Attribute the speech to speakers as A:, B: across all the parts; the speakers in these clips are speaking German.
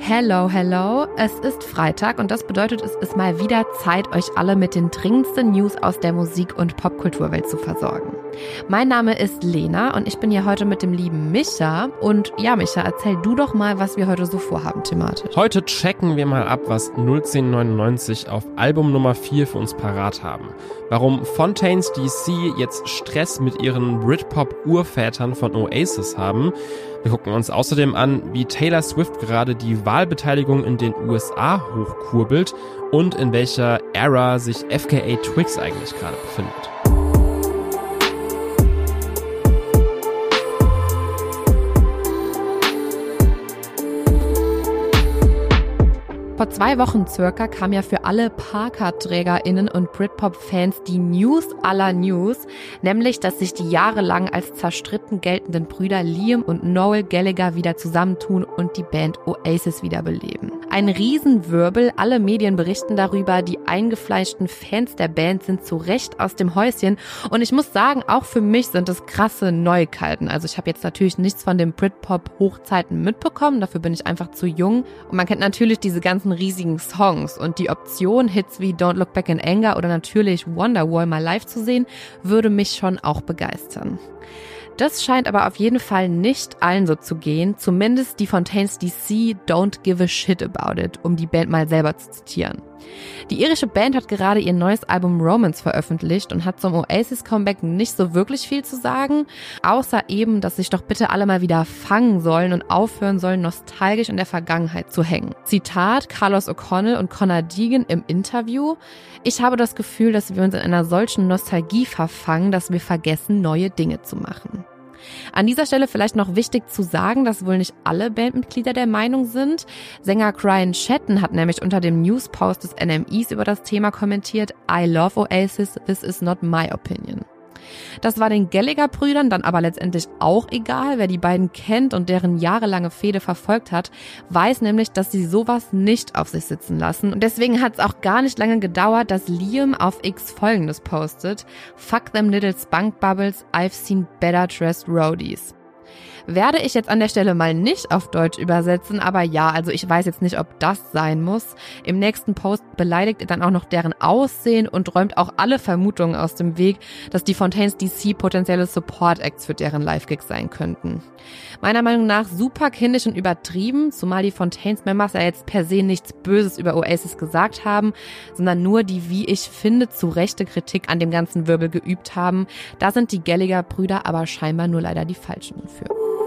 A: Hello, hello. Es ist Freitag und das bedeutet, es ist mal wieder Zeit, euch alle mit den dringendsten News aus der Musik- und Popkulturwelt zu versorgen. Mein Name ist Lena und ich bin hier heute mit dem lieben Micha. Und ja, Micha, erzähl du doch mal, was wir heute so vorhaben thematisch.
B: Heute checken wir mal ab, was 01099 auf Album Nummer 4 für uns parat haben. Warum Fontaines DC jetzt Stress mit ihren Britpop-Urvätern von Oasis haben. Wir gucken uns außerdem an, wie Taylor Swift gerade die Wahlbeteiligung in den USA hochkurbelt und in welcher Ära sich FKA Twigs eigentlich gerade befindet.
A: Vor 2 Wochen circa kam ja für alle Parker-TrägerInnen und Britpop-Fans die News aller News, nämlich, dass sich die jahrelang als zerstritten geltenden Brüder Liam und Noel Gallagher wieder zusammentun und die Band Oasis wiederbeleben. Ein Riesenwirbel, alle Medien berichten darüber, die eingefleischten Fans der Band sind zu Recht aus dem Häuschen und ich muss sagen, auch für mich sind es krasse Neuigkeiten. Also ich habe jetzt natürlich nichts von den Britpop-Hochzeiten mitbekommen, dafür bin ich einfach zu jung und man kennt natürlich diese ganzen riesigen Songs und die Option, Hits wie Don't Look Back in Anger oder natürlich Wonderwall mal live zu sehen, würde mich schon auch begeistern. Das scheint aber auf jeden Fall nicht allen so zu gehen, zumindest die Fontaines DC Don't Give a Shit About It, um die Band mal selber zu zitieren. Die irische Band hat gerade ihr neues Album Romance veröffentlicht und hat zum Oasis-Comeback nicht so wirklich viel zu sagen, außer eben, dass sich doch bitte alle mal wieder fangen sollen und aufhören sollen, nostalgisch in der Vergangenheit zu hängen. Zitat Carlos O'Connell und Conor Deegan im Interview: Ich habe das Gefühl, dass wir uns in einer solchen Nostalgie verfangen, dass wir vergessen, neue Dinge zu machen. An dieser Stelle vielleicht noch wichtig zu sagen, dass wohl nicht alle Bandmitglieder der Meinung sind. Sänger Ryan Chatton hat nämlich unter dem Newspost des NMEs über das Thema kommentiert: I love Oasis, this is not my opinion. Das war den Gallagher-Brüdern dann aber letztendlich auch egal. Wer die beiden kennt und deren jahrelange Fehde verfolgt hat, weiß nämlich, dass sie sowas nicht auf sich sitzen lassen. Und deswegen hat es auch gar nicht lange gedauert, dass Liam auf X Folgendes postet: Fuck them little spunk bubbles, I've seen better dressed roadies. Werde ich jetzt an der Stelle mal nicht auf Deutsch übersetzen, aber ja, also ich weiß jetzt nicht, ob das sein muss. Im nächsten Post beleidigt er dann auch noch deren Aussehen und räumt auch alle Vermutungen aus dem Weg, dass die Fontaines DC potenzielle Support-Acts für deren Live-Gigs sein könnten. Meiner Meinung nach super kindisch und übertrieben, zumal die Fontaines-Members ja jetzt per se nichts Böses über Oasis gesagt haben, sondern nur die, wie ich finde, zu Rechte Kritik an dem ganzen Wirbel geübt haben. Da sind die Gallagher-Brüder aber scheinbar nur leider die Falschen für.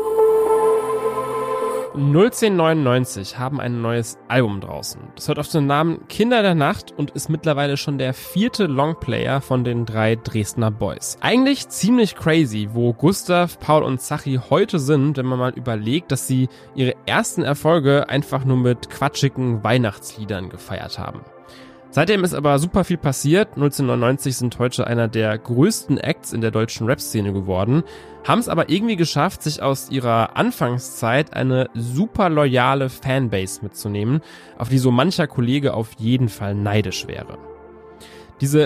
B: 01099 haben ein neues Album draußen. Das hört auf den Namen Kinder der Nacht und ist mittlerweile schon der 4. Longplayer von den 3 Dresdner Boys. Eigentlich ziemlich crazy, wo Gustav, Paul und Zachi heute sind, wenn man mal überlegt, dass sie ihre ersten Erfolge einfach nur mit quatschigen Weihnachtsliedern gefeiert haben. Seitdem ist aber super viel passiert. 01099 sind heute einer der größten Acts in der deutschen Rap-Szene geworden, haben es aber irgendwie geschafft, sich aus ihrer Anfangszeit eine super loyale Fanbase mitzunehmen, auf die so mancher Kollege auf jeden Fall neidisch wäre. Diese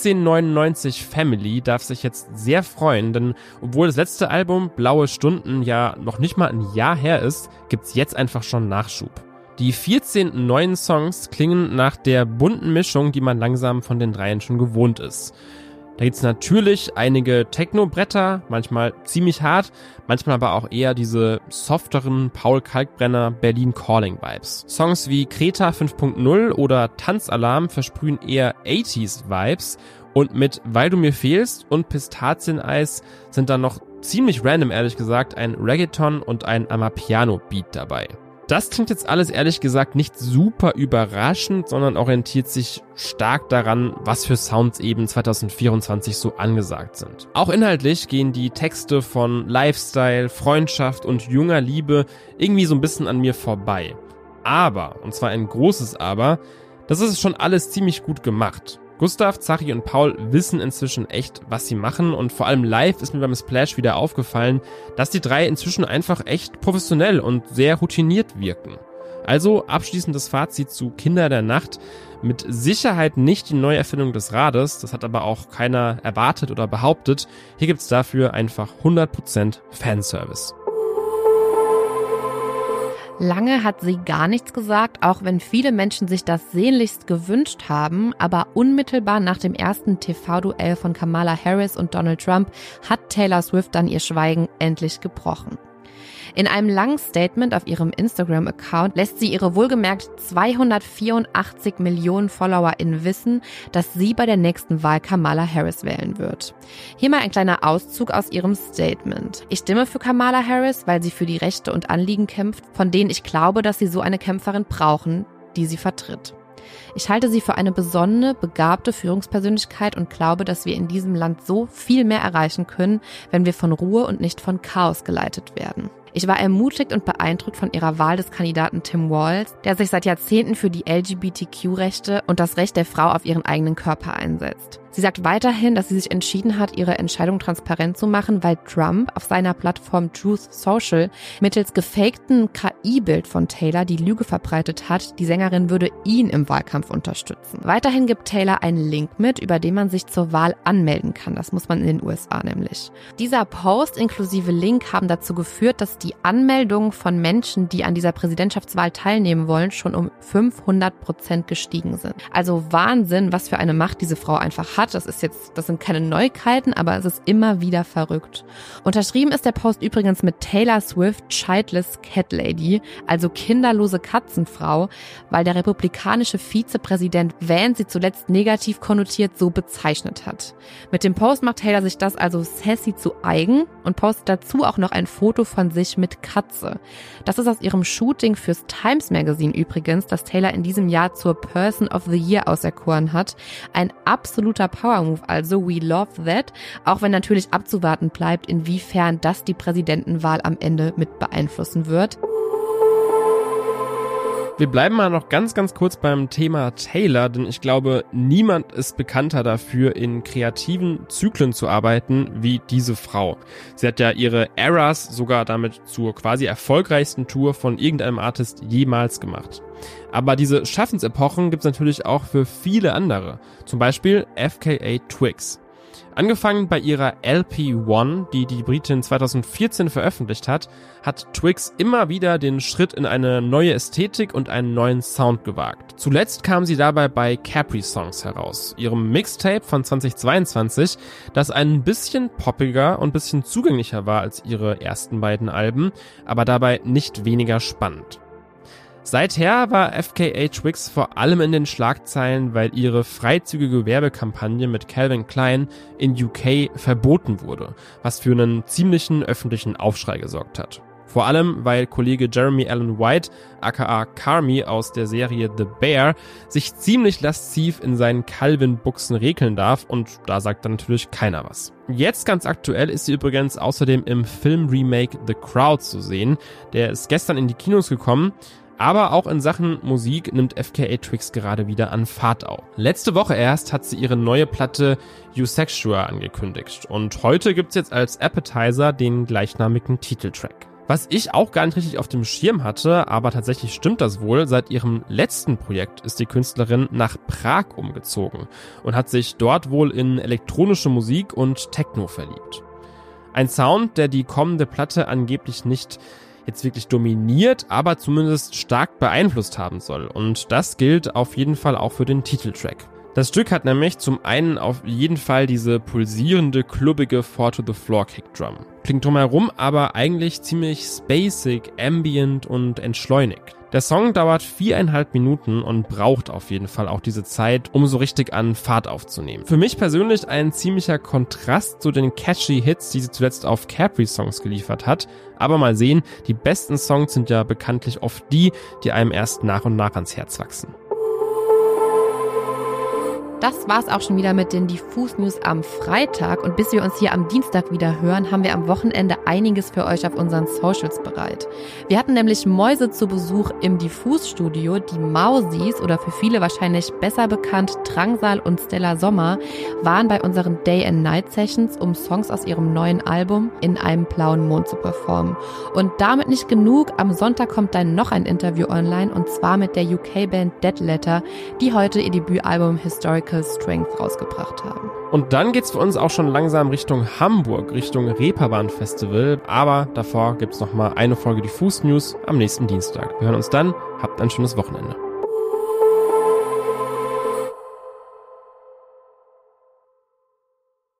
B: 01099 Family darf sich jetzt sehr freuen, denn obwohl das letzte Album Blaue Stunden ja noch nicht mal ein Jahr her ist, gibt's jetzt einfach schon Nachschub. Die 14 neuen Songs klingen nach der bunten Mischung, die man langsam von den Dreien schon gewohnt ist. Da gibt's natürlich einige Techno-Bretter, manchmal ziemlich hart, manchmal aber auch eher diese softeren Paul Kalkbrenner Berlin Calling Vibes. Songs wie Kreta 5.0 oder Tanzalarm versprühen eher 80s Vibes und mit Weil du mir fehlst und Pistazieneis sind dann noch ziemlich random, ehrlich gesagt, ein Reggaeton und ein Amapiano-Beat dabei. Das klingt jetzt alles ehrlich gesagt nicht super überraschend, sondern orientiert sich stark daran, was für Sounds eben 2024 so angesagt sind. Auch inhaltlich gehen die Texte von Lifestyle, Freundschaft und junger Liebe irgendwie so ein bisschen an mir vorbei. Aber, und zwar ein großes Aber, das ist schon alles ziemlich gut gemacht. Gustav, Zachi und Paul wissen inzwischen echt, was sie machen und vor allem live ist mir beim Splash wieder aufgefallen, dass die 3 inzwischen einfach echt professionell und sehr routiniert wirken. Also abschließendes Fazit zu Kinder der Nacht: mit Sicherheit nicht die Neuerfindung des Rades, das hat aber auch keiner erwartet oder behauptet. Hier gibt's dafür einfach 100% Fanservice.
A: Lange hat sie gar nichts gesagt, auch wenn viele Menschen sich das sehnlichst gewünscht haben. Aber unmittelbar nach dem ersten TV-Duell von Kamala Harris und Donald Trump hat Taylor Swift dann ihr Schweigen endlich gebrochen. In einem langen Statement auf ihrem Instagram-Account lässt sie ihre wohlgemerkt 284 Millionen FollowerInnen wissen, dass sie bei der nächsten Wahl Kamala Harris wählen wird. Hier mal ein kleiner Auszug aus ihrem Statement. Ich stimme für Kamala Harris, weil sie für die Rechte und Anliegen kämpft, von denen ich glaube, dass sie so eine Kämpferin brauchen, die sie vertritt. Ich halte sie für eine besonnene, begabte Führungspersönlichkeit und glaube, dass wir in diesem Land so viel mehr erreichen können, wenn wir von Ruhe und nicht von Chaos geleitet werden. Ich war ermutigt und beeindruckt von ihrer Wahl des Kandidaten Tim Walz, der sich seit Jahrzehnten für die LGBTQ-Rechte und das Recht der Frau auf ihren eigenen Körper einsetzt. Sie sagt weiterhin, dass sie sich entschieden hat, ihre Entscheidung transparent zu machen, weil Trump auf seiner Plattform Truth Social mittels gefakten KI-Bild von Taylor die Lüge verbreitet hat, die Sängerin würde ihn im Wahlkampf unterstützen. Weiterhin gibt Taylor einen Link mit, über den man sich zur Wahl anmelden kann. Das muss man in den USA nämlich. Dieser Post inklusive Link haben dazu geführt, dass die Anmeldungen von Menschen, die an dieser Präsidentschaftswahl teilnehmen wollen, schon um 500% gestiegen sind. Also Wahnsinn, was für eine Macht diese Frau einfach hat. Das sind keine Neuigkeiten, aber es ist immer wieder verrückt. Unterschrieben ist der Post übrigens mit Taylor Swift Childless Cat Lady, also kinderlose Katzenfrau, weil der republikanische Vizepräsident Vance sie zuletzt negativ konnotiert so bezeichnet hat. Mit dem Post macht Taylor sich das also sassy zu eigen und postet dazu auch noch ein Foto von sich mit Katze. Das ist aus ihrem Shooting fürs Times Magazine übrigens, das Taylor in diesem Jahr zur Person of the Year auserkoren hat. Ein absoluter Power Move, also we love that, auch wenn natürlich abzuwarten bleibt, inwiefern das die Präsidentenwahl am Ende mit beeinflussen wird.
B: Wir bleiben mal noch ganz kurz beim Thema Taylor, denn ich glaube, niemand ist bekannter dafür, in kreativen Zyklen zu arbeiten, wie diese Frau. Sie hat ja ihre Eras sogar damit zur quasi erfolgreichsten Tour von irgendeinem Artist jemals gemacht. Aber diese Schaffensepochen gibt's natürlich auch für viele andere, zum Beispiel FKA Twigs. Angefangen bei ihrer LP One, die die Britin 2014 veröffentlicht hat, hat Twigs immer wieder den Schritt in eine neue Ästhetik und einen neuen Sound gewagt. Zuletzt kam sie dabei bei Capri Songs heraus, ihrem Mixtape von 2022, das ein bisschen poppiger und ein bisschen zugänglicher war als ihre ersten beiden Alben, aber dabei nicht weniger spannend. Seither war FKA Twigs vor allem in den Schlagzeilen, weil ihre freizügige Werbekampagne mit Calvin Klein in UK verboten wurde, was für einen ziemlichen öffentlichen Aufschrei gesorgt hat. Vor allem, weil Kollege Jeremy Allen White, aka Carmi aus der Serie The Bear, sich ziemlich lasziv in seinen Calvin-Buchsen rekeln darf und da sagt dann natürlich keiner was. Jetzt ganz aktuell ist sie übrigens außerdem im Film-Remake The Crowd zu sehen. Der ist gestern in die Kinos gekommen. Aber auch in Sachen Musik nimmt FKA Twigs gerade wieder an Fahrt auf. Letzte Woche erst hat sie ihre neue Platte Eusexual angekündigt und heute gibt's jetzt als Appetizer den gleichnamigen Titeltrack. Was ich auch gar nicht richtig auf dem Schirm hatte, aber tatsächlich stimmt das wohl, seit ihrem letzten Projekt ist die Künstlerin nach Prag umgezogen und hat sich dort wohl in elektronische Musik und Techno verliebt. Ein Sound, der die kommende Platte angeblich nicht jetzt wirklich dominiert, aber zumindest stark beeinflusst haben soll. Und das gilt auf jeden Fall auch für den Titeltrack. Das Stück hat nämlich zum einen auf jeden Fall diese pulsierende, klubbige Four-to-the-Floor-Kick-Drum. Klingt drumherum aber eigentlich ziemlich spacig, ambient und entschleunigt. Der Song dauert 4,5 Minuten und braucht auf jeden Fall auch diese Zeit, um so richtig an Fahrt aufzunehmen. Für mich persönlich ein ziemlicher Kontrast zu den catchy Hits, die sie zuletzt auf Capri Songs geliefert hat. Aber mal sehen, die besten Songs sind ja bekanntlich oft die einem erst nach und nach ans Herz wachsen.
A: Das war's auch schon wieder mit den Diffus-News am Freitag und bis wir uns hier am Dienstag wieder hören, haben wir am Wochenende einiges für euch auf unseren Socials bereit. Wir hatten nämlich Mäuse zu Besuch im Diffus-Studio, die Mausis oder für viele wahrscheinlich besser bekannt Drangsal und Stella Sommer waren bei unseren Day-and-Night-Sessions, um Songs aus ihrem neuen Album In einem blauen Mond zu performen. Und damit nicht genug, am Sonntag kommt dann noch ein Interview online und zwar mit der UK-Band Dead Letter, die heute ihr Debütalbum Historical Mental Strength rausgebracht haben.
B: Und dann geht's für uns auch schon langsam Richtung Hamburg, Richtung Reeperbahn Festival. Aber davor gibt's noch mal eine Folge Diffus News am nächsten Dienstag. Wir hören uns dann. Habt ein schönes Wochenende.